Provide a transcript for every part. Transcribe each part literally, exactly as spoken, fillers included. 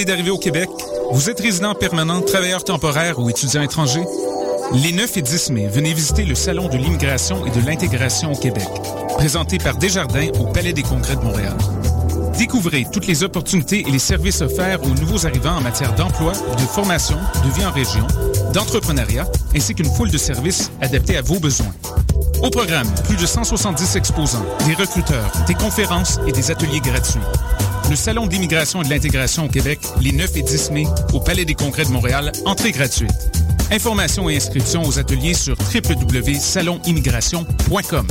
venez d'arriver au Québec? Vous êtes résident permanent, travailleur temporaire ou étudiant étranger? Les neuf et dix mai, venez visiter le Salon de l'immigration et de l'intégration au Québec, présenté par Desjardins au Palais des Congrès de Montréal. Découvrez toutes les opportunités et les services offerts aux nouveaux arrivants en matière d'emploi, de formation, de vie en région, d'entrepreneuriat, ainsi qu'une foule de services adaptés à vos besoins. Au programme, plus de cent soixante-dix exposants, des recruteurs, des conférences et des ateliers gratuits. Le Salon d'immigration et de l'intégration au Québec, les neuf et dix mai, au Palais des Congrès de Montréal, entrée gratuite. Informations et inscriptions aux ateliers sur w w w point salon immigration point com.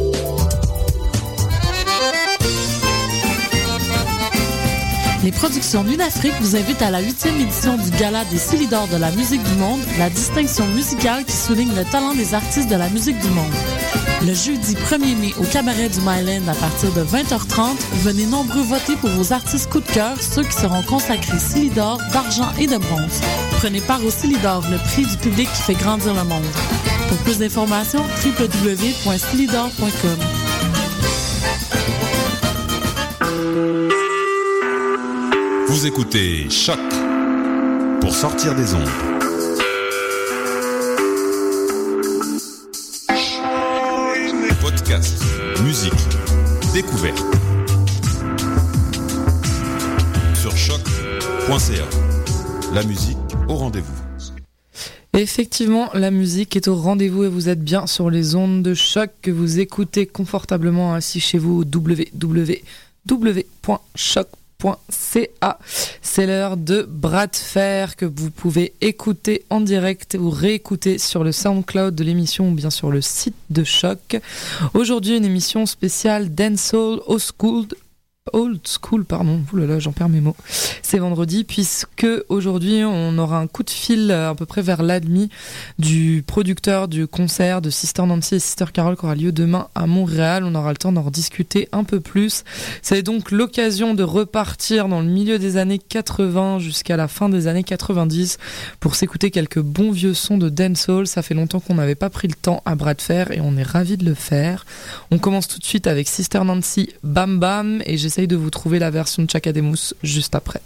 Les productions Lunafrique vous invitent à la huitième édition du Gala des Silidor de la musique du monde, la distinction musicale qui souligne le talent des artistes de la musique du monde. Le jeudi premier mai au Cabaret du Myland à partir de vingt heures trente, venez nombreux voter pour vos artistes coup de cœur, ceux qui seront consacrés Silidor, d'argent et de bronze. Prenez part au Silidor, le prix du public qui fait grandir le monde. Pour plus d'informations, w w w point silidor point com. Vous écoutez Choc pour sortir des ondes. Podcast, musique, découverte. Sur choc point c a. La musique au rendez-vous. Effectivement, la musique est au rendez-vous et vous êtes bien sur les ondes de Choc que vous écoutez confortablement assis chez vous au w w w point choc point c a. C'est l'heure de Bras de Fer que vous pouvez écouter en direct ou réécouter sur le SoundCloud de l'émission ou bien sur le site de Choc. Aujourd'hui, une émission spéciale Dancehall Old School. Old School, pardon, oulala, j'en perds mes mots. C'est vendredi, puisque aujourd'hui on aura un coup de fil à peu près vers l'admi du producteur du concert de Sister Nancy et Sister Carol qui aura lieu demain à Montréal. On aura le temps d'en rediscuter un peu plus. C'est donc l'occasion de repartir dans le milieu des années quatre-vingts jusqu'à la fin des années quatre-vingt-dix pour s'écouter quelques bons vieux sons de dancehall. Ça fait longtemps qu'on n'avait pas pris le temps à bras de fer et on est ravis de le faire. On commence tout de suite avec Sister Nancy Bam Bam et j'essaie de vous trouver la version de Chakademus juste après.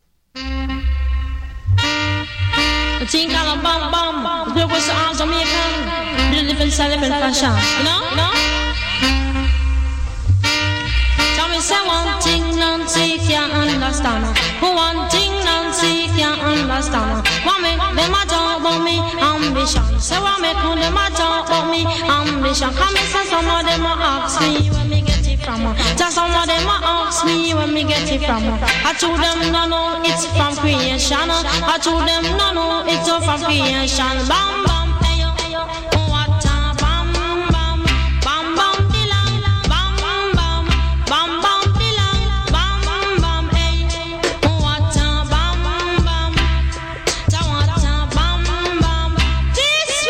Just some of them ask me when me get it from. I told them no no it's from creation. I told them no no it's all from creation. Bam bam ayo ayo what a bam bam bam bam dilang bam bam bam bam dilang bam bam ayo what a bam bam ta what a bam bam. This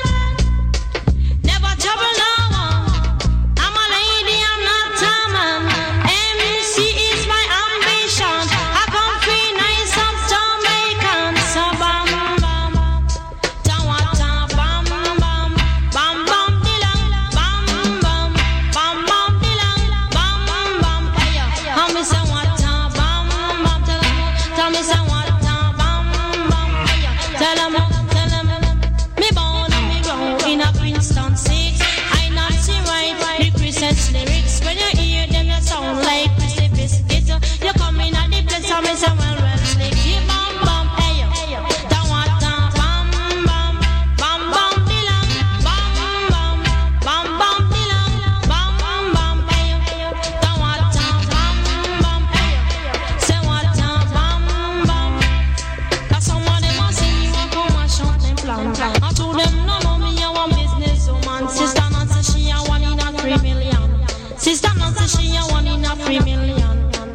woman never trouble no one. I'm a lady. I'm not a man. M C is my ambition. I come free nice of Jamaican. So bam bam, ta wa ta bam bam, bam bam dilang, bam bam, bam bam dilang, bam bam. Ayo, how me say what ta bam bam? Tell 'em, tell me say what ta bam bam. Ayo, tell 'em, tell 'em. Me born and me grow in a Princeton six. I not see right the Christmas lyrics. When you hear them, you sound like Chrissy Biscuit. You come in at the place, I me say, well, well, slick. You bam bam, ayo, da wa da bam bam, bam bam dilang, bam bam, bam bam dilang, bam bam, ayo, da wa da bam bam, ayo, say what da bam bam. That's some of them a sing, you a come and shout them plan. I told them no, no, me a one business woman. Sister Nancy, she a one in a three million. Sister Nancy, she a one in a three million.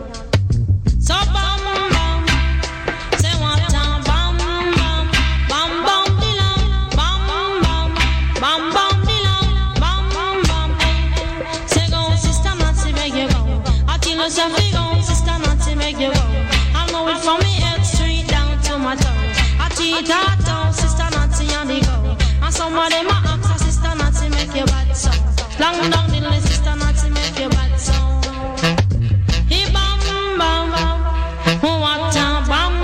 So bam bam, say what a bam bam, bam bam dilang, bam bam, bam bam dilang, bam bam. Ay, say go, Sister Nancy, make you go. I tell you say go, Sister Nancy, make you go. I know it from me head straight down to my toes. I cheat her down, Sister Nancy, and they go. And some of them a ask, Sister Nancy, make you bad so. Long down the list, Sister Nancy, make you bad so. He bam bam, what a bam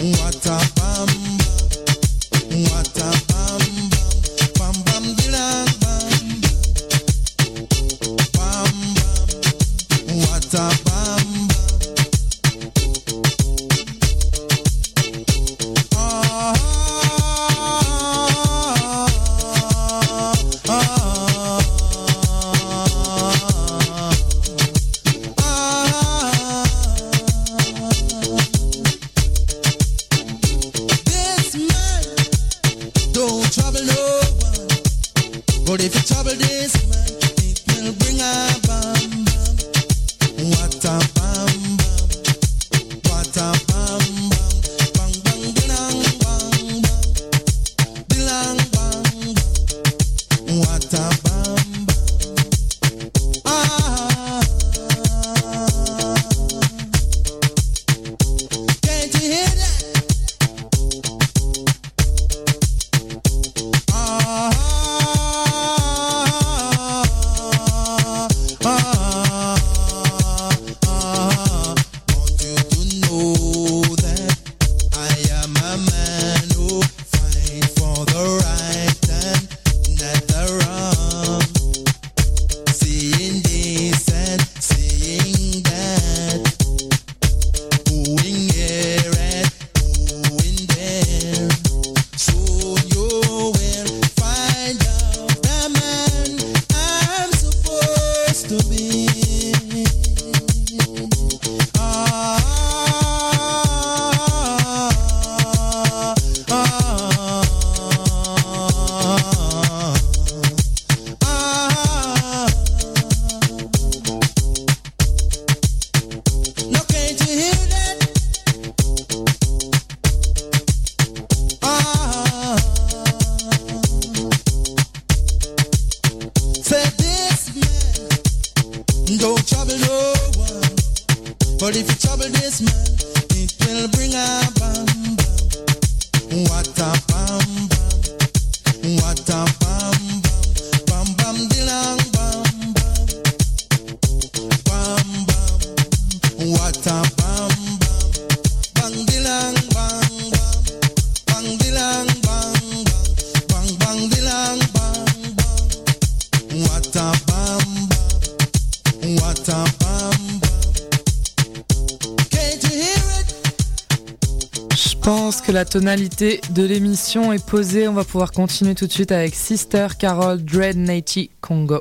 La tonalité de l'émission est posée. On va pouvoir continuer tout de suite avec Sister Carol Dread Nati Congo.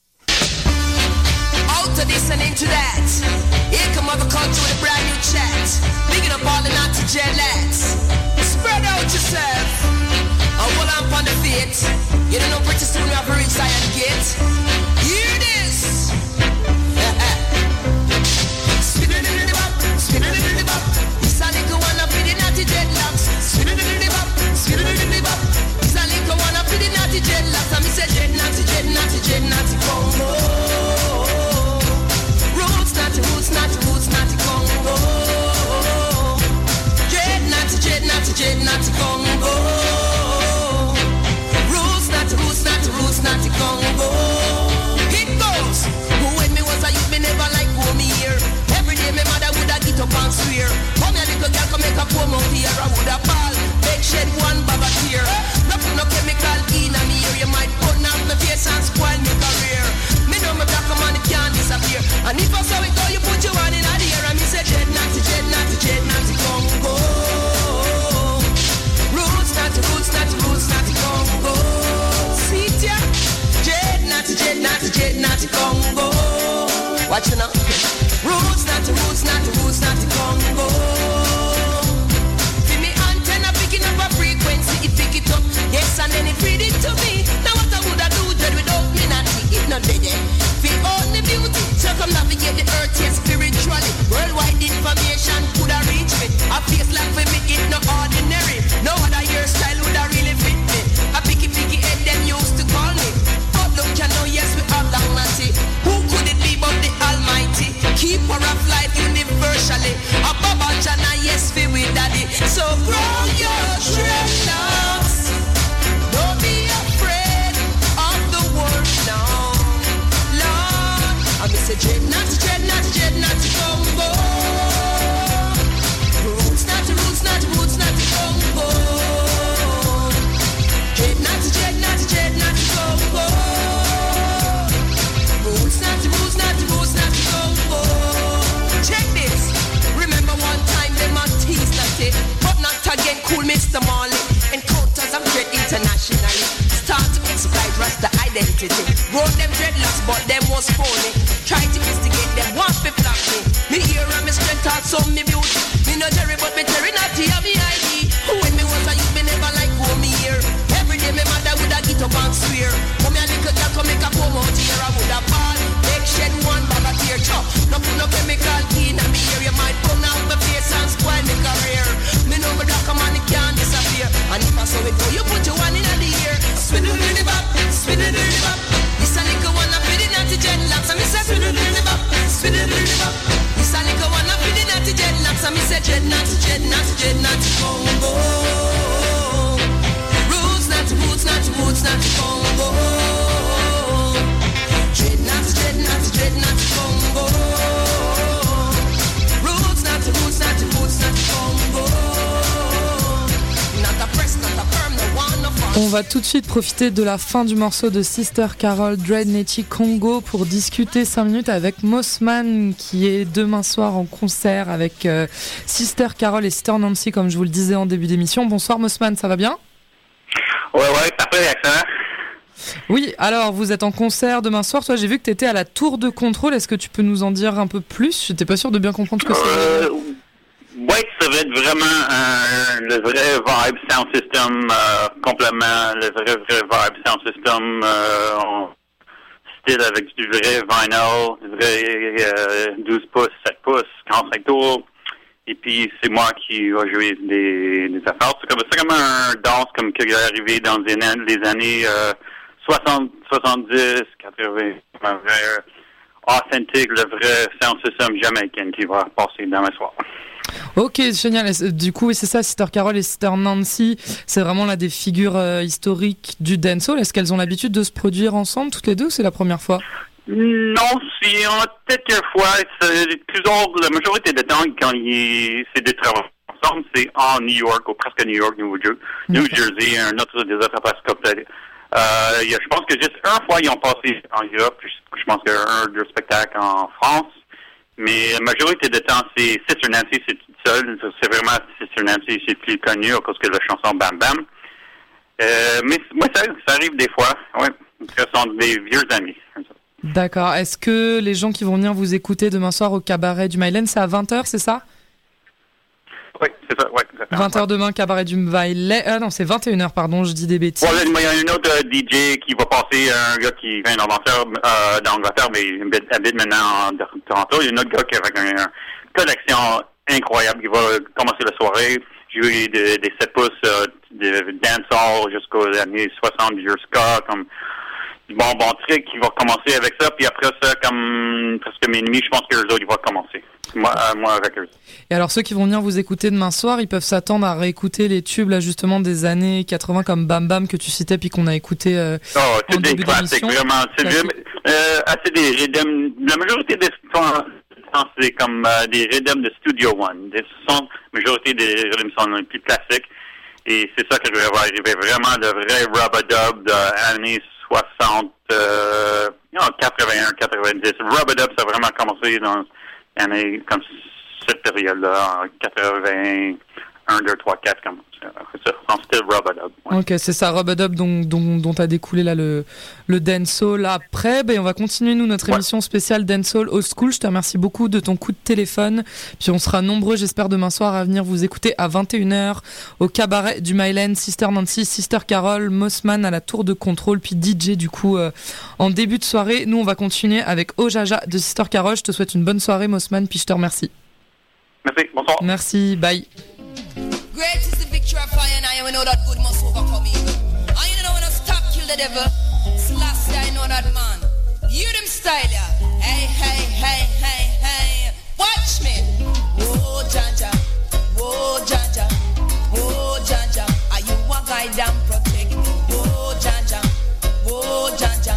Out to this and into that. Here come other culture with a brand new chat. Bigging up all the naughty jealets. Spread out yourself. I hold on upon the feet. You don't know pretty soon we have a reach Zion gate. Hear this. Spinning in the bop, spinning in the bop. This a little one up in the naughty dreadlocks. Spinning in the bop, spinning in the bop. This a little one up in the naughty dreadlocks. And me say dread naughty, dread naughty, dread naughty Congo. Roots naughty, roots naughty, roots naughty Congo. Dread naughty, dread naughty, dread naughty Congo. Roots naughty, roots naughty, roots naughty Congo. It goes. Who when me was a youth, me never like home here. Every day me mother woulda get up and swear. Come here little girl, come make a poem out here. I woulda ball, beg shed one baba tear. No put no chemical in a me ear. You might burn out my face and spoil me career. Me know me black man it can't disappear. And if I saw it go, you put your hand in the air. And me say dread naughty, dread naughty, dread naughty Congo. Roots naughty, roots naughty, roots naughty Congo. See ya, dread naughty, dread naughty, dread naughty Congo. Watch you now. Roots naughty, roots naughty, roots naughty Congo. See me antenna. cool Mister Marley. Encounters of dread internationally. Start to exploit Rasta identity. Roll them dreadlocks, but them was phony. Try to instigate them, want to flop me. Me hear and me strength out some me beauty. Me no Jerry, but me Terry not to have me I D. When me was a youth, me never like go me here. Every day me mother woulda get up and swear. Come here little girl, come make a come out here. I woulda ball, make shed one bag of tear. Chop, no put no chemical in me here. You might come out my face and spoil me career. Me know me dark man, it can't disappear. And if I saw it go, you put your one in the ear. Swindle in the bop, swindle in the bop. This a little one up with the natty dreadlocks. And me say swindle in the bop, swindle in the bop. This a little one up with the natty dreadlocks. And me say dread natty, dread natty, dread natty Congo. Roots natty, roots natty, roots natty Congo. Dread natty, dread natty, dread natty Congo. Roots natty, roots natty, roots natty Congo. Not a press, not a perm, no one, no fun. On va tout de suite profiter de la fin du morceau de Sister Carol, Dread Natty Congo, pour discuter cinq minutes avec Mossman, qui est demain soir en concert avec euh, Sister Carol et Sister Nancy, comme je vous le disais en début d'émission. Bonsoir Mossman, ça va bien ? Ouais, ouais, parfait, excellent. Oui, alors vous êtes en concert demain soir. Toi, j'ai vu que tu étais à la Tour de Contrôle. Est-ce que tu peux nous en dire un peu plus ? J'étais pas sûr de bien comprendre ce que euh, c'est. Oui, ça va être vraiment euh, le vrai vibe sound system, euh, complètement le vrai, vrai vibe sound system, euh, en style avec du vrai vinyl, du vrai euh, douze pouces, sept pouces, quarante-cinq tours. Et puis, c'est moi qui va jouer des, des affaires. C'est comme, c'est comme un danse comme qui est arrivé dans les, les années euh, soixante, soixante-dix, quatre-vingts. Un vrai authentique, le vrai sound system jamaïcain qui va passer demain soir. Ok, génial. Du coup, oui, c'est ça, Sister Carol et Sister Nancy, c'est vraiment là des figures euh, historiques du dancehall. Est-ce qu'elles ont l'habitude de se produire ensemble toutes les deux ou c'est la première fois? Non, si on a peut-être quelquefois, c'est toujours, la majorité du temps, quand il, c'est des travaux ensemble, c'est en New York, ou presque New York, New Jersey, New Jersey, un autre des autres places comme ça. Euh, il y a, je pense que juste une fois, ils ont passé en Europe, je, je pense qu'il y a un, deux spectacles en France, mais la majorité du temps, c'est Sister Nancy, c'est toute seule, c'est vraiment Sister Nancy, c'est plus connu à cause que la chanson Bam Bam. Euh, mais moi, ça, ça arrive des fois, ouais, ce sont des vieux amis. D'accord. Est-ce que les gens qui vont venir vous écouter demain soir au cabaret du Myland, c'est à vingt heures, c'est ça? Oui, c'est ça, ouais, exactement. vingt heures demain, cabaret du Myland. Ah non, c'est vingt et une heures, pardon, je dis des bêtises. Ouais, il y a un autre euh, D J qui va passer, un gars qui vient d'Angleterre, euh, d'Angleterre mais il habite maintenant en Toronto. Il y a un autre gars qui avec une, une collection incroyable qui va commencer la soirée, jouer des, des sept pouces euh, de dancehall jusqu'aux années soixante, vieux ska, comme bon, bon truc qui va commencer avec ça, puis après ça, comme presque minuit, je pense que eux autres, ils vont commencer. Moi, euh, moi avec eux. Et alors, ceux qui vont venir vous écouter demain soir, ils peuvent s'attendre à réécouter les tubes, là, justement, des années quatre-vingts, comme Bam Bam, que tu citais, puis qu'on a écouté euh, oh, c'est en des début classiques, d'émission. vraiment. C'est Classique. euh, assez des rhythms. La majorité des sons, c'est comme euh, des rhythms de Studio One. Des sons, la majorité des rhythms sont les plus classiques. Et c'est ça que va arriver, vraiment le vrai rub-a-dub des années soixante, euh, non, quatre-vingt-un, quatre-vingt-dix. Rub-a-dub, ça a vraiment commencé dans les années comme cette période-là, en quatre-vingt-un, deux, trois, quatre, comme ça, en style rub-a-dub. Ouais. Ok, c'est ça, Rub-a-Dub dont, dont, dont a découlé là le, le dancehall. Après, ben, on va continuer, nous, notre Ouais. émission spéciale dancehall old school. Je te remercie beaucoup de ton coup de téléphone. Puis on sera nombreux, j'espère, demain soir à venir vous écouter à vingt et une heures au cabaret du Myland, Sister Nancy, Sister Carol, Mossman à la Tour de Contrôle, puis D J du coup euh, en début de soirée. Nous, on va continuer avec Ojaja de Sister Carol. Je te souhaite une bonne soirée, Mossman, puis je te remercie. Merci, bonsoir. Merci, bye. Great is the victory of fire, and I know that good must overcome evil. And you know when I stop kill the devil, last I know that man. You them style ya, hey hey hey hey hey. Watch me, oh Jaja, oh Jaja, oh Jaja. Are you a guide and protect? Oh Jaja, oh Jaja,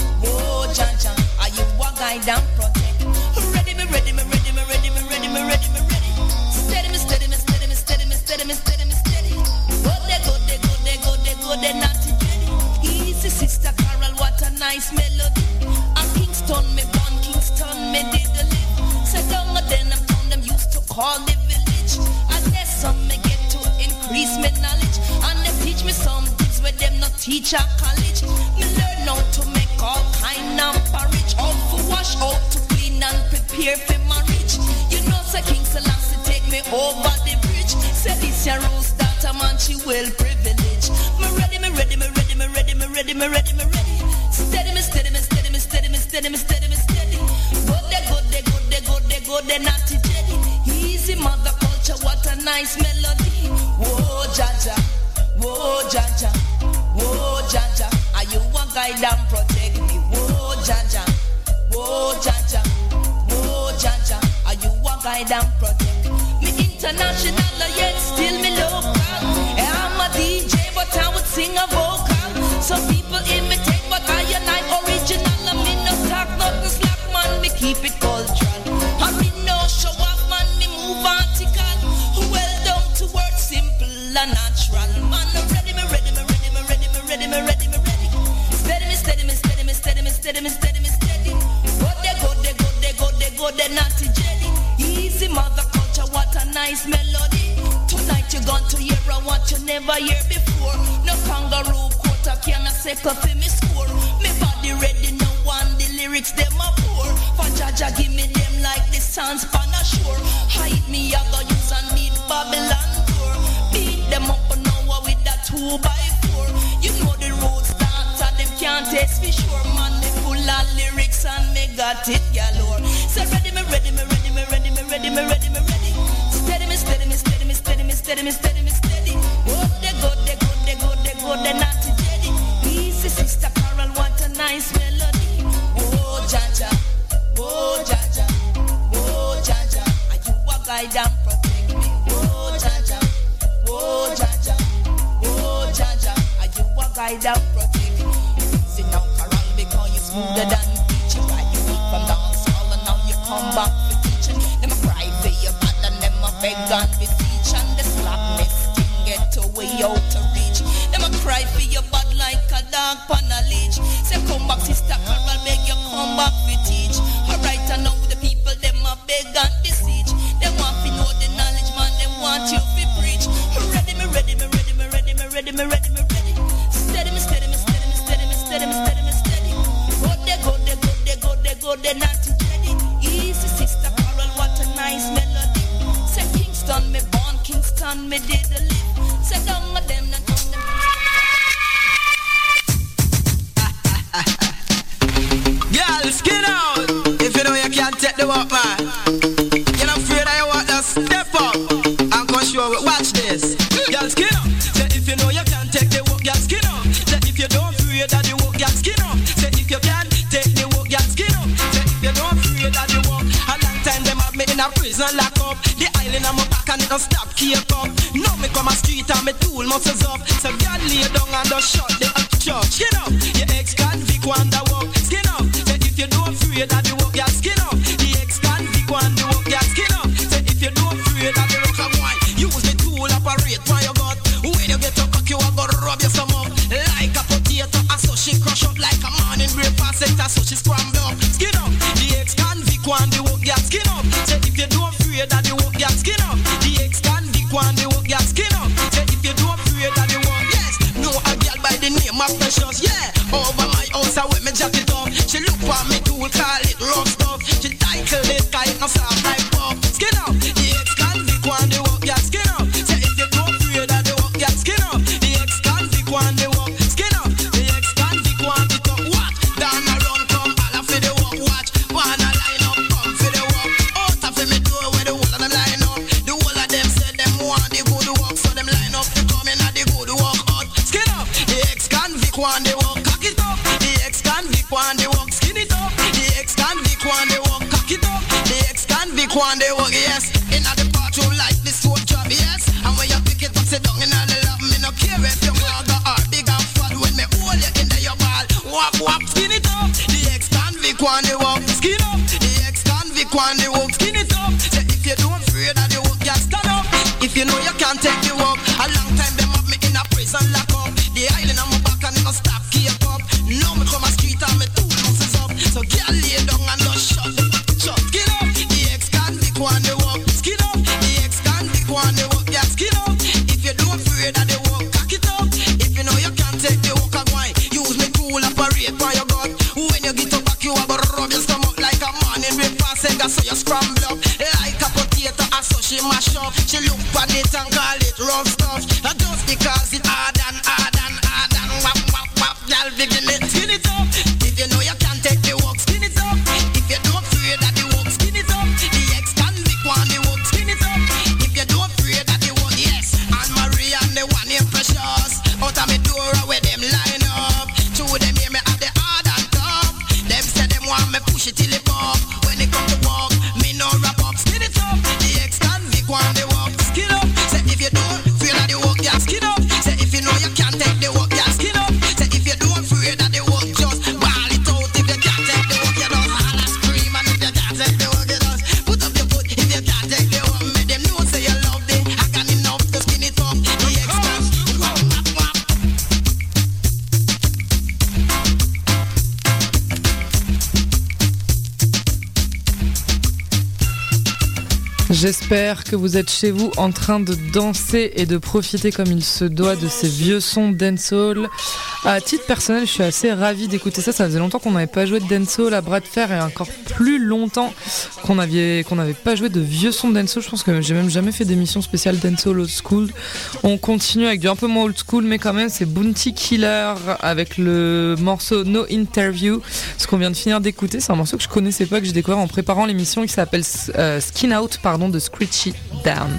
oh Jaja. Are you a guide and protect? Ready me, ready me, ready me, ready me, ready me, ready me, ready. Steady me, steady me, steady me, steady me, steady me, steady me, steady. Good they, good they, good they, good they, good they, not together. Easy, Sister Carol, what a nice melody. A Kingston, me born Kingston, me did the live. Said down then I'm town them used to call the village. And there's some me get to increase. increase my knowledge. And them teach me some things where them not teach at college. Me learn how to make all kind of porridge. How to wash, how to clean and prepare for marriage. You know, say King Selassie take me over the bridge. Say this your rose daughter man, she well privileged. Me ready, me ready, me ready, me ready, me ready, me ready, me ready. Steady, me steady, me steady, me steady, me steady, me steady, me steady. Good, they good, they good, they good, they good, they naughty jelly. Easy mother culture, what a nice melody. Whoa, Jaja, whoa, Jaja, whoa, Jaja. Are you a guide and protect me? Whoa, Jaja, whoa, Jaja, whoa, Jaja. Are you a guide and protect me? International, yet still me local. I'm a D J, but I would sing a vocal. Some people imitate, but I and I original. I mean no talk, nothing slack, man. Me keep it cultural. I mean no show off, man. Me move vertical. Well down to work, simple and natural. Man, I'm ready, me ready, me ready, me ready, me ready, me ready, me ready. Steady, me steady, me steady, me steady, me steady, me steady, me steady. Good, they good, they good, they good, they good, they naughty jelly. Easy mother culture, what a nice melody. Tonight you're going to hear a what you never hear before. No kangaroo quota can a second for me score. Me body ready now one the lyrics them a pour. For Jaja give me them like the sands pan a shore. Hide me I go use and need Babylon door. Beat them up an hour with that two by four. You know the road starts and them can't taste for sure. Man me full of lyrics and me got it galore. Say ready me ready me ready me ready me ready me ready me ready. Steady me steady me steady me steady me steady me steady me steady. Good they good they good they good they good they naughty jelly. Easy sister Carol, what a nice melody. Oh Jaja, oh Jaja, oh Jaja. Are you a guide and protect me? Oh Jaja, oh Jaja, oh Jaja. Are you a guide and protect me? Sit down Carol because you smoother than teaching. Why you eat from dance hall and now you come back for teaching? Them a cry for your bad and them a beg and be teach. And the slackness can get away out to reach. Them a cry for your bad like a dog pan a leech. Say come back sister Carol, beg you come back for teach. Alright I know the people them a beg and beseech. They want to know the knowledge man, they want you to preach. Ready me ready me ready me ready me ready me ready me ready. Steady me steady me steady me steady me steady me steady me steady. Good they good they good they good they good they naughty jelly. Easy sister Carol, what a nice melody. Say Kingston me born, Kingston me did the live. Say down with them and down them. Girl, skin out. If you know you can't take the walk, man. You're not afraid that you want to step up and come show it. Watch this. Girl, skin up. Say if you know you can't take the walk, girl, skin up. Say if you don't fear that you walk, girl, skin up. Say if you can't take the walk, girl, skin up. Say if you don't fear that you walk. A long time them have me in a prison lock up. The island on my back and it don't stop keep up. Now me come a street and me tool muscles up. So girl lay down and just shut the up chop. Skin up. Your ex convict wonder walk. Skin up. Say if you don't fear that you walk, girl, skin up. The ex convict wonder walk, girl, skin up. Say if you don't fear that you rock and wine, use the tool operate for your gut. When you get up back you a go rub your stomach up. Like a potato, and so she crush up like a morning breakfast center, so she scramble up. Skin up. The ex convict wonder walk, girl, skin up. Say if you don't fear that you walk, girl, skin up. The ex convict wonder walk, girl, skin up. Say if you don't fear that you walk, yes. No a girl by the name of Precious, yeah. Over my house I wear me jacket up. She look for me tool, call it rough stuff. She title it, kind of soft like pop. Skin up. The ex convict wonder walk, girl, skin up. Say if you don't fear that you walk, girl, skin up. The ex convict wonder walk, skin up. The ex convict want it up, what? Down around come all for the walk, watch. Wanna line up, come for the walk. Out of me door where the whole of them line up. The whole of them said them want the good walk, so them line up to come in at the good walk out. Skin up. The ex convict want the walk, cock it up. The ex convict want the walk, skin it up. The ex convict want the walk, cock it up. The ex convict want the walk, yes. In the bathroom like this soap job, yes. And when you pick it up, sit down in the lap. Me no care if you want go hard, big and fat. When me hold you in the your ball, wap wap, skin it up. The ex convict want the walk, skin up. The ex convict want the walk, skin it up. Say if you don't fear that you walk, you stand up. If you know you can't take the walk, a long time them have me in a prison lock up. The island on my back and it don't stop keep up. Now me come a street and me two muscles up. So girl lay down and just shut the shut. Skin up. The ex convict want the walk, skin up. The ex convict want the walk, yeah, skin up. If you don't fear rough stuff. And just because it hard and hard and hard and wap wap wap, y'all begin it. Skin it up. If you know you can't take the work, skin it up. If you don't afraid that the work, skin it up. The ex-convict want the work, skin it up. If you don't afraid that the work, yes. And Marie and the one named Precious. Out of me door where them line up. Two of them hear me have the hard and tough. Them say them want me push it till it pop. When it come to walk, me no wrap up, skin it up. The ex-convict want the work, skin up. Say if you don't feel that the work, yeah, skin up. Say if you know you can't take the work, yeah, skin up. Say if you don't feel that the work, just ball it out. If you can't take the work, you don't holler, scream. And if you can't take the work, you just put up your foot. If you can't take the work, make them know say you love them. I got enough to skin it up. The ex-convict wap wap wap. J'espère que vous êtes chez vous en train de danser et de profiter comme il se doit de ces vieux sons dancehall. À titre personnel, je suis assez ravie d'écouter ça. Ça faisait longtemps qu'on n'avait pas joué de dancehall à bras de fer et encore plus longtemps qu'on avait, qu'on n'avait pas joué de vieux sons de dancehall. Je pense que j'ai même jamais fait d'émission spéciale dancehall old school. On continue avec du un peu moins old school, mais quand même, c'est Bounty Killer avec le morceau No Interview. Ce qu'on vient de finir d'écouter, c'est un morceau que je connaissais pas, que j'ai découvert en préparant l'émission, qui s'appelle euh, Skin Out, pardon, de Screechy Down.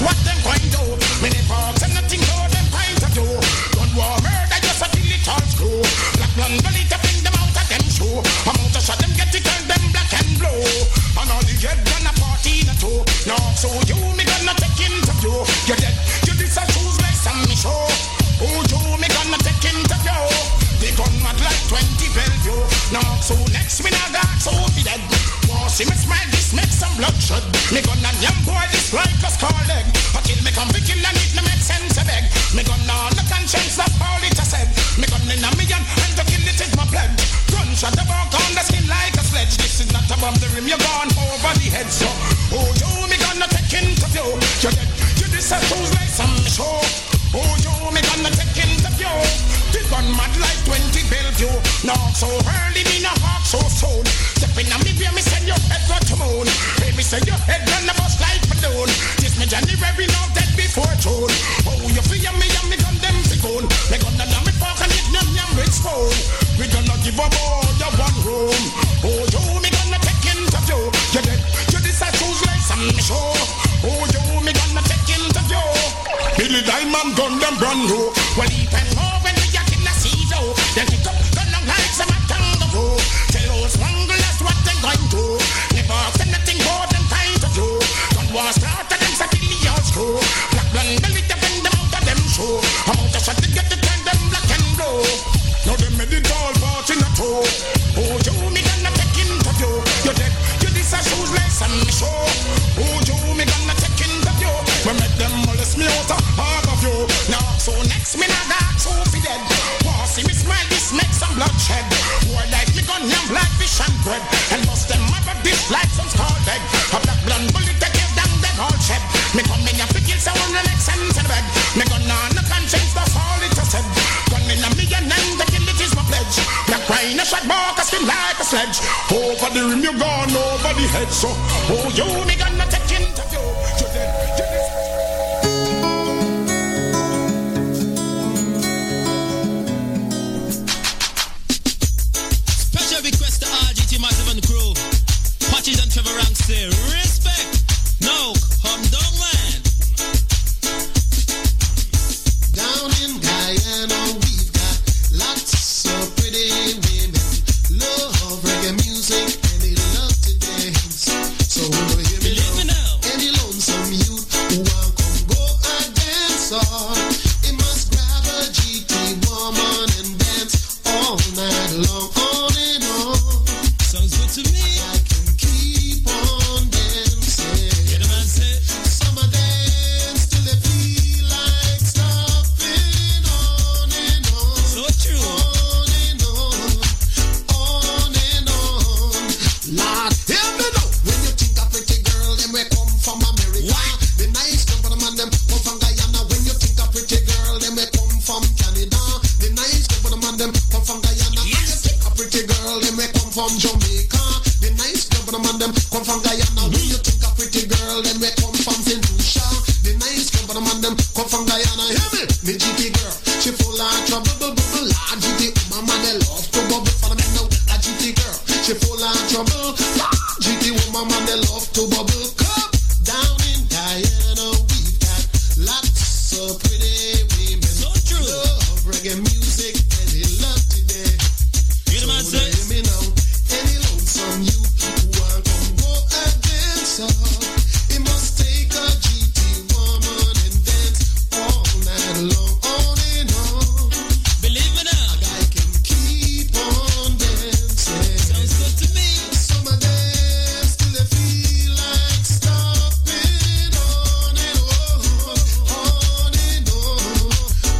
So next me now got so be dead. Want see me smile this make some bloodshed. Me gonna yam boy this like a skull leg. Until me come be kill and it no make sense a beg. Me gonna on the conscience that's all it a said. Me gonna in a million and to kill it is my pledge. Gunshot the bark on the skin like a sledge. This is not above the rim, you're gone over the head. So oh yo me gonna take interview. You get you this a tools like some show. Oh yo me gonna take interview. This gun mad like twenty Bellevue. Now so early me no hawk so soon. Stepping on me beer me send your head go to moon. Hey me send your head run the bus like balloon. This me January now dead before June. Oh you feel me and me gun them to goon. Me gonna know me pork and eat them yam with spoon. We gonna give up all your one room. Oh yo me gonna take interview. You get you this a choose like some show. Oh yo me gonna take interview. Billy Diamond gun them brand new. Well he can more when we are in a season. Then pick up gun long like some tango. Tell those wanglers what they going to. Never say nothing more than time to do. Don't want start to them say the old school. Black blonde belly to bend them out of them show. I'm out to shot to get to turn them black and blue. Now them made it all part in a toe. Oh you me gonna take interview. You dead, you this a shoes like some show. Oh you me gonna take interview. We make them molest me out of half of you. Now so next me not got so be dead. Want see me smile this make some bloodshed. Boy like me gun yam like fish and bread. And bust them up a dish like some scald egg. A black blonde bullet take give down them all shed. Me come in and pick it so on the next sense in the bed. Me gun on the conscience that's all it has said. Gun in a million and the kill it is my pledge. Black wine a shot bark a skin like a sledge. Over the rim you gone over the head so. Oh you me gonna take interview. You dead, you dead. Trevor Rank say respect. No, come down, man. Down in Guyana, we've got lots of pretty women. Love reggae music and they love to dance. So hear me now. now. Any lonesome youth who want come go and dance on, it must grab a G T woman and dance all night long, on and on. Sounds good to me. From Jamaica, the nice girl, but the man them come from Guyana. When you think a pretty girl, then we come from Saint Lucia. The nice girl, but the man them come from G T girl, she full of trouble, bubble, bubble. A G T woman, they love to bubble. Follow me now. A G T girl, she full of trouble. A G T woman, they love to bubble. Come down in Guyana, we've got lots of pretty women. So true. Love reggae music and they love today. Hear the man say. Hear me now. Any lonesome you people want come go and dance up. It must take a G T woman and dance all night long, on and on. Believe it or not, a guy can keep on dancing. Sounds good to me. Some of them still they feel like stopping on and on, on and on,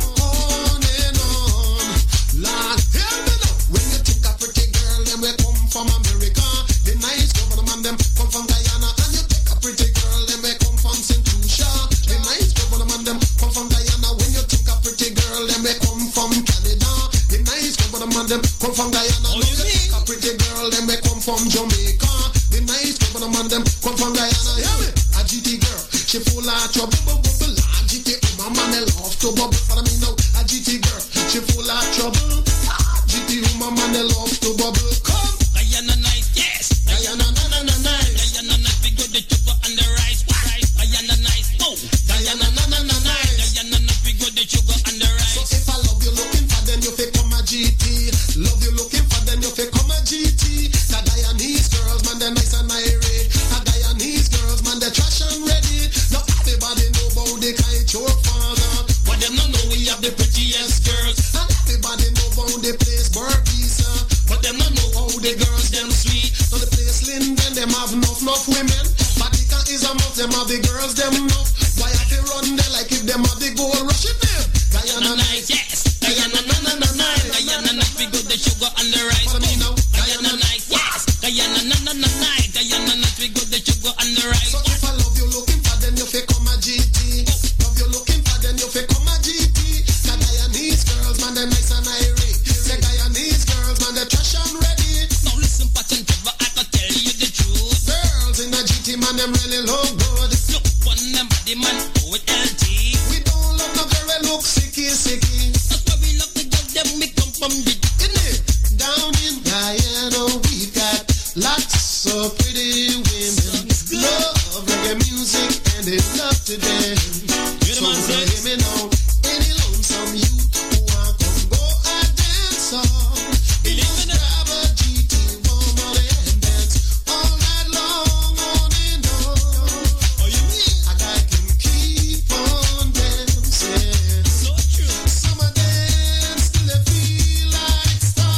on and on. Lord, hear me now. When you think a pretty girl, them we come from America. The nice government them come from Guyana, and you think a pretty girl, them we come from Saint Lucia. The nice government them come from Guyana. When you think a pretty girl, them we come from Canada. The nice government them come from Guyana. Oh, you think a pretty girl, them we come from Jamaica. The nice government them come from Guyana. Hear me? A G T girl, she full of trouble, bubble, bubble. A G T woman, they love to bubble. Follow me now. A G T girl, she full of trouble. A G T woman, they love to bubble. Come. Guyana nice, yes. Guyana, na na na nice. Guyana nice, we got the sugar and the rice. Rice. Guyana nice, oh. Guyana, na na na nice. Guyana nice, we got the sugar and the rice. So if I love you looking for, then you fi come a G T. Love you looking for, then you fi come a G T. The Guyanese girls, man, they nice and irate. The Guyanese girls, man, they trash and ready. Not everybody know about the kind your father, but them no know we have the prettiest girls. And everybody know about the place Burpeesa, but them no know how the girls them sweet. So the place Linden, them have enough, enough women. Vatican is a mouth, them have the girls them enough. Why have they run there like if them have the gold rush in them? Guyana nice, yes. Guyana na na na na. Guyana nice, we got the sugar and the rice. Follow me now. Guyana nice, yes. Guyana na na na na. Guyana nice, we got the sugar and the rice. So if I love you looking for, then you fi come a G T. Love you looking for, then you fi come a G T. The Guyanese girls, man, they nice and irate. The Guyanese girls, man, they trash and ready. Now listen, Pat and Trevor, I can tell you the truth. Girls in a G T, man, them really look good. Look on them body, man, oh it L T. We don't love no girl we look sicky, sicky. That's why we love the girl, them we come from the In it, down in Guyana, we got lots of pretty women. Love reggae music and they love to dance. So hear me now, any lonesome youth who want come go and dance on. You must grab a G T woman and dance all night long, on and on. Oh, you mean? A guy can keep on dancing. So true. Some of them still they feel like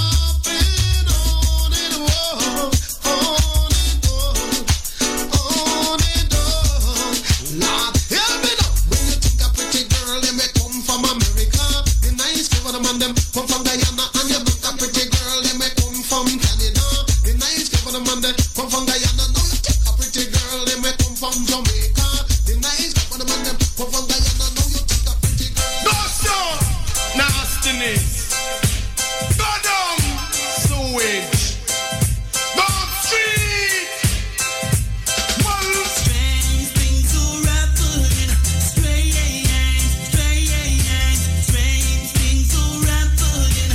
stopping on and on, on and on, on and on. Lord, hear me now. When you think a pretty girl, them may come from America. The nice government them come from Guyana, and you think a pretty girl, them may come from Canada. The nice government them come from Guyana. Now you think a pretty girl, them may come from Jamaica. The nice government them come from Guyana. Now you think a pretty girl. Doctor, nastiness. Go down, sewage. Go street. Well, strange things will happen. Strange, strange, strange things will happen.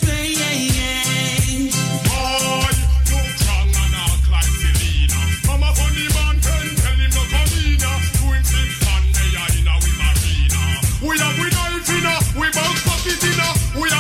Strange. boy, you strong and act like Selena. Mama funny man can tell him no come in. To him six and they are in a we marina. We have we knife in a, we bout pocket in a, we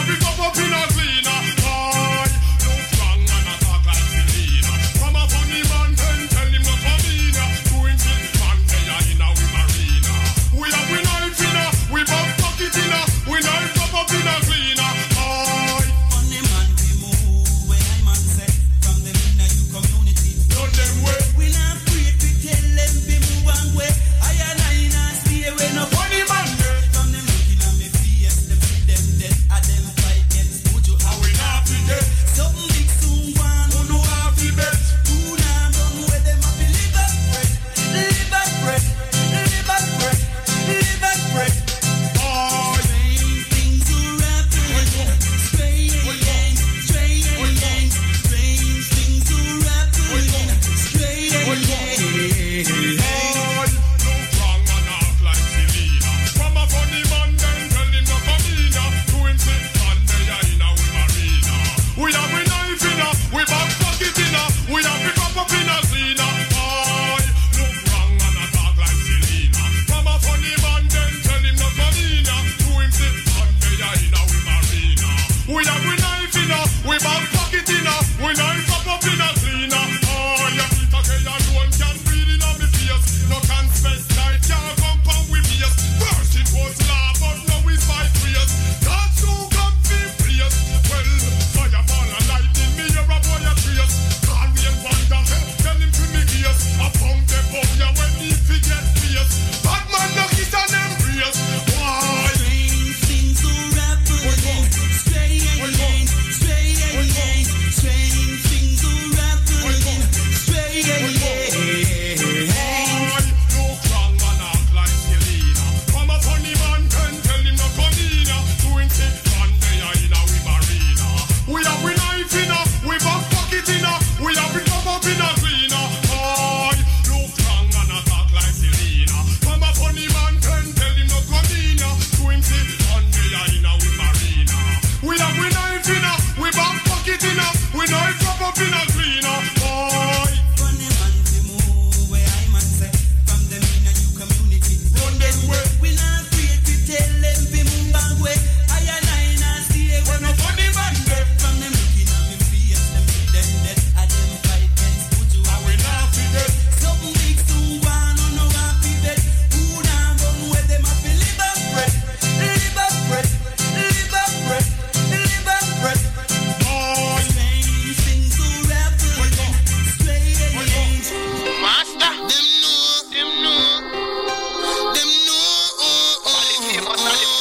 nothing a cleaner, boy. Run them and to move where I man say. From them in a new community. Run them way. We not afraid to tell them we move back way. I and I not stay When no funny man there. from them looking at me face. Them see them dead. I them fight against put you And we not forget. something big soon one on no happy bed. Who down run where them have to live up bread. Live up bread. Live up bread. Live up bread. Boy. Strange things so rapid. Wake up. Strange. Master, them know, them know, them know. Oh, oh,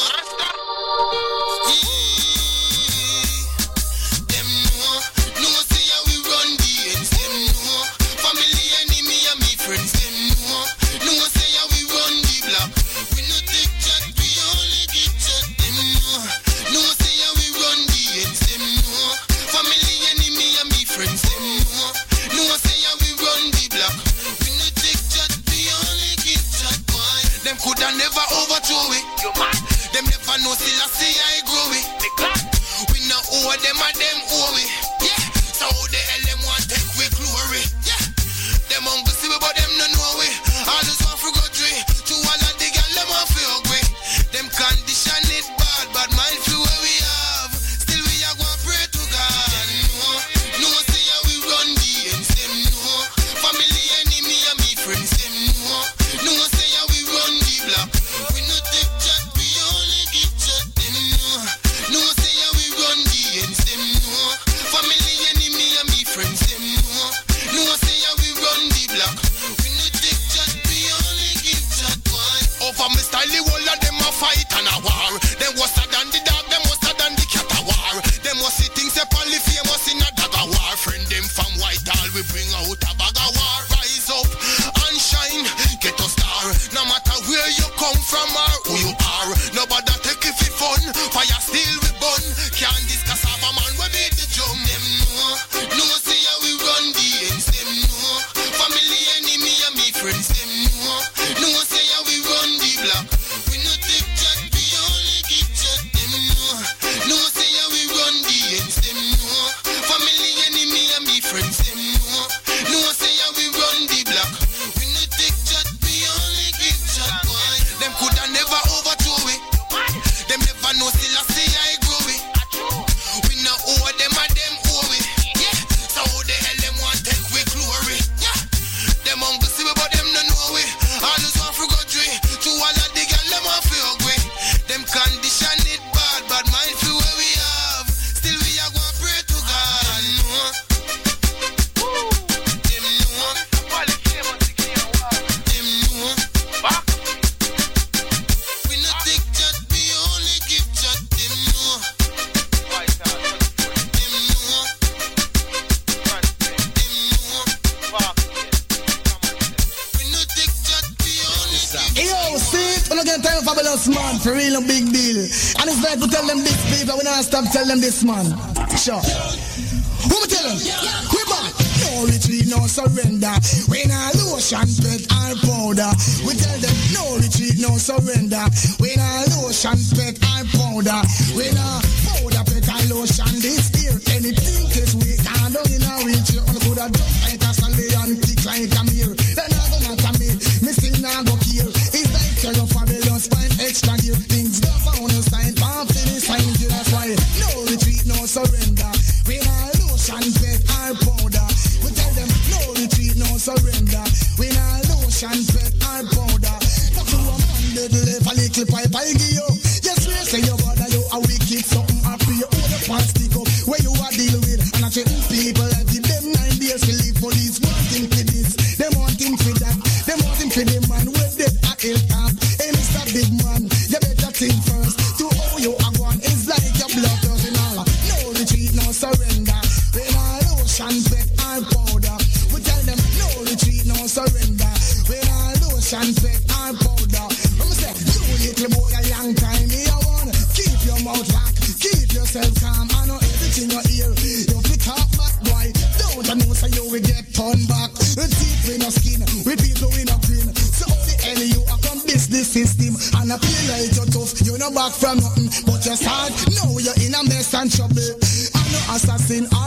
oh. Them know, know say how we run the ends. Them know, family, enemy, and me friends. Them know, know say how we run the block. We no take chat, we only give chat. Them know, know say how we run the ends. Them know, family, enemy, and me friends. Them know, know say how we run the block. We no take chat, we only give chat. Why? Them coulda never overthrow it. You mad? Them never know still I see I grow it. We no owe them and them owe it. Yeah. So how the hell them want take we glory? Yeah. Them hungry see we but them no know it. All this want for go drink. To all of the girl them want for ugly. Them condition it bad, but mind for where we have. Still we are going pray to God. Them know, know say how we run the ends. Them know, family, enemy, and me friends. Them know, know say how we run the block. We no take chat, we only give chat. Them know, know say how we run the ends. Them know, family, enemy, and me friends. Them know, know say how we run the block. We no take chat, we only give chat. Why? Over me style, the whole of them a fight and a war. Them worse than the dog, them worse than the cat a war. Them must see things up only famous in a dog a war. Friend them from Whitehall, we bring out a bag of war. Rise up and shine, get a star. No matter where you come from or who you are. Nobody take it for fun, fire still we burn. Can't discuss have a man we beat the drum. Them know, know say how we run the ends. Them know, family, enemy, and me friends. Them know, know say how we run the block. We no take chat, we only give chat. Them know, know say how we run the ends. Them know, family, enemy, and me friends. Them know, know say how we run the block. We no take chat, we only give chat. Why? Them coulda never overthrow it. Them never know still I say I grow it. We no owe them and them owe it. Yeah. So how the hell them want take we glory? Yeah. Them hungry see we but them no know it. All those want for go drink. To all of the girl them want for ugly. Them condition it bad, but mind for where we have. Still we are going pray to God. No. Them know. Them know. We no take chat, we only give chat. Them know. Them know. Them know. We no take chat, we only give. Yo, see it? When I get time fabulous man, for real a big deal. And it's like to tell them this, people. We not stop tell them this, man. Sure. Who me tell them? We back. No retreat, no surrender. We not lotion, pet, or powder. We tell them no retreat, no surrender. We not lotion, pet, or powder. We not powder, pet, or lotion. This here, anything is we can't do in a wheelchair. On the good a jump like a sally and kick like a mirror. Then I go matter me, me still not go kill. It's like terror fabulous, find extra gear. Things go found a sign, pump in the sign. That's why no retreat, no surrender. We not lotion, pet, or powder. We tell them no retreat, no surrender. We not lotion, pet, or powder. Not to a man that live a little pipe I give you. Yes, we say your brother, you a wicked something happy. You hold the past stick up where you are deal with. And I say people I give them nine days to leave police. Want him for this, they want him for that. They want him for the man with dead at ill camp. Hey, Mister Big Man, you better think first. To how you are going is like your blood doesn't all. No retreat, no surrender. We not lotion, pet, or powder. We tell them no retreat, no surrender. We not lotion, pet, or powder. I'm say, you little boy, a long time here I wanna keep your mouth locked, keep yourself calm. I know everything you hear. You pick up back, boy. Don't you know so you will get turned back. Teeth with no skin, we people with no grin. So the hell you are from business system. And I feel like you're tough, you're not back from nothing. But you're sad, now you're in a mess and trouble. I'm no assassin or suicide.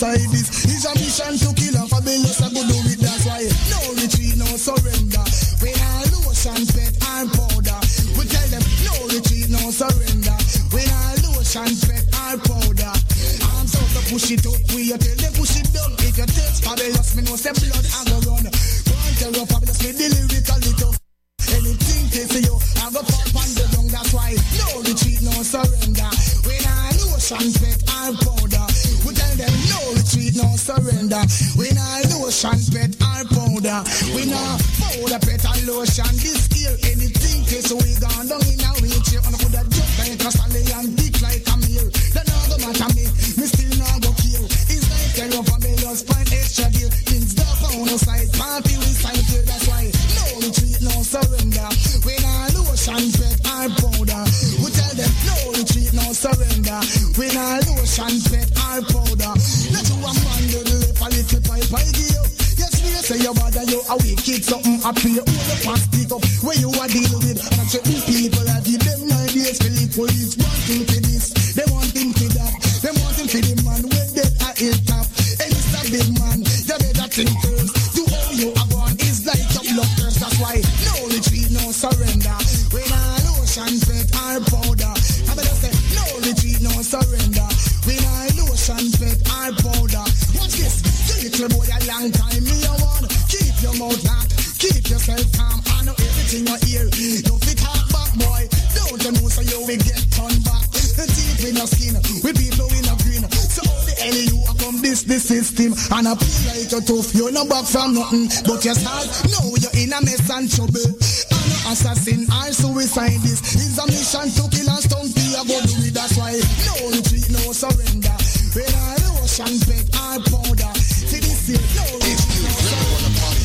suicide this is a mission to kill and fabulous. I go do it, that's why no retreat, no surrender. When I lotion, pet and powder, we tell them no retreat, no surrender. When I lotion, pet and powder, arms out to push it up, we tell them push it down. If you taste fabulous, me know say blood and go run. Go and tell you fabulous, me the lyrical tough. Anything tasty you, I go pop on the dung, that's why no retreat, no surrender. When I lotion, pet and powder, we tell them no retreat, no surrender. When I lotion, pet and powder, we now powder, pet and lotion. This year, anything tasty we gone down in a wheelchair, and I put a jump like a sally and dick like a meal. That now go matter me, me still now go kill. It's like a rough and just find extra deal. Things dark on the side, party we sign here, that's why no retreat, no surrender. When I lotion, pet and powder, we tell them no retreat, no surrender. When I lotion, pet and powder, let you a man do the lip a little pipe I give you. Yes, we say you bother you a wicked something happy. All the past pick up where you a deal with. And certain people I give them ideas for the police. Want him for this, they want him for that. They want him for the man when they are ill top. Hey, Mister Big Man, you better think first. Do how you are born is like a blood thirst. That's why no retreat, no surrender. When I lotion, pet and powder, I better say no retreat, no surrender. When I lotion, pet and powder. Watch this, you little boy a long time me a want. Keep your mouth locked, keep yourself calm. I know everything you hear. Don't fit talk back, boy. Don't you know so you will get turned back. Deep in your skin, with people in a green. So how the hell you a come this the system? And I feel like you're tough, you're no back from nothing. But you're sad, now you're in a mess and trouble. I'm no assassin, I suicide. This is a mission to kill and stone for your body. That's why no retreat, no surrender. When I lotion, pet and powder, see this here, no retreat, no surrender.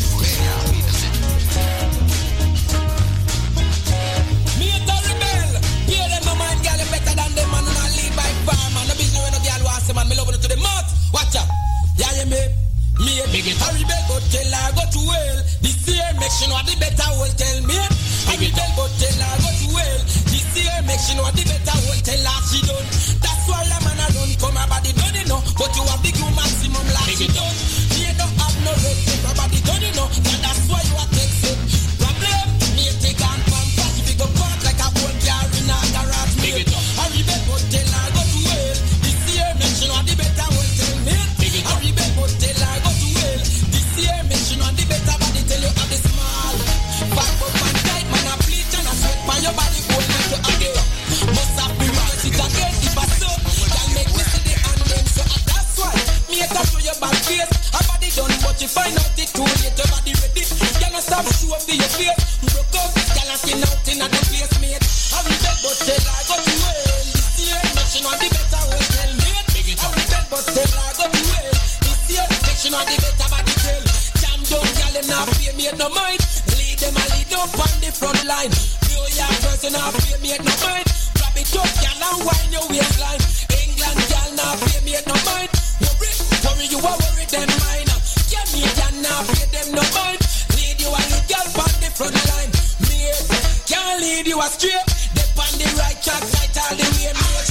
Me a the rebel, hear them no man, girl, you better than them, man, and I lead by far, man. No business when no girl wants them, man, me love it to the mouth. Watch out, yeah, you me, me a big it. I rebel, but tell her go to hell. This year, make sure know the better will tell me. I rebel, but tell her go to hell. This year, make sure know the better will tell her she done. That's why a man a run, come her body done, you know. But you have the glue maximum like she done. Me don't have no red, her body done, you know. And that's why you are texting. Problem, me a take on pampas. If you go back like a whole car in a garage, me I rebel, but tell her go to hell. This year, make sure know the better will tell me. I rebel, but tell her go to hell. This year, make sure know the better body tell you have the small. Back up and tight, man, I bleach and I sweat by your body hold like you again. Must have been right it again if I so. Can make me see the hand then so that's why me a touch your back face. Her body done but you find out it too late. Your body ready, you no stop show up to your face. Broke up, girl I skin out in a the place mate. I rebel but tell her go to hell. This year, make sure know the better will tell me. I rebel but tell her go to hell. This year, make sure know the better body tell. Jam down, girl them not pay me no mind. Lead them a lead up on the front line. New York person not pay me no mind. Grab it up, girl and wind your waistline. England girl not pay me no mind. Worry, worry you a worry them mind. Jamaican not pay them no mind. Lead you a lead girl on the front line. Me can't lead you astray. They on the right track, right all the way, mate.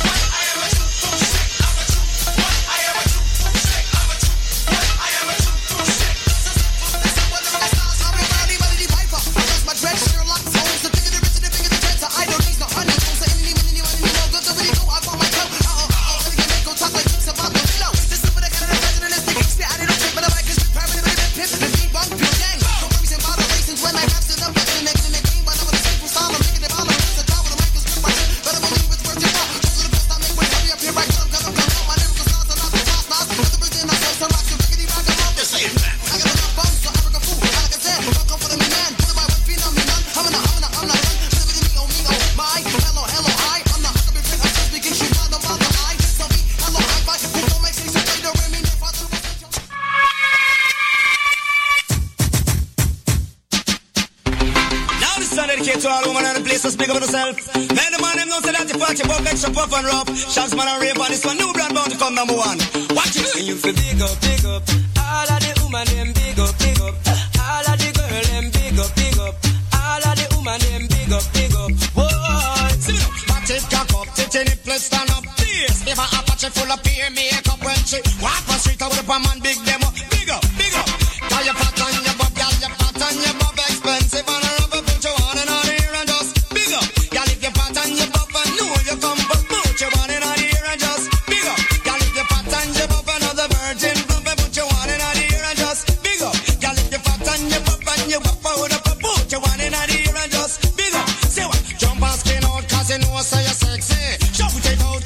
To all women in the place to speak up for yourself. Man, the man them know say that you watch your buff extra puff and rough. Shots man and rave on this one, new brand bound to come number one. Watch it. And you feel big up, big up. All of the woman them big up, big up. All of the girl them big up, big up. All of the woman them big up, big up. Whoa, see me now. Back it, cock up, titty nipple stand up. face. If a Apache full of peer makeup when she walk on street with a man big demo.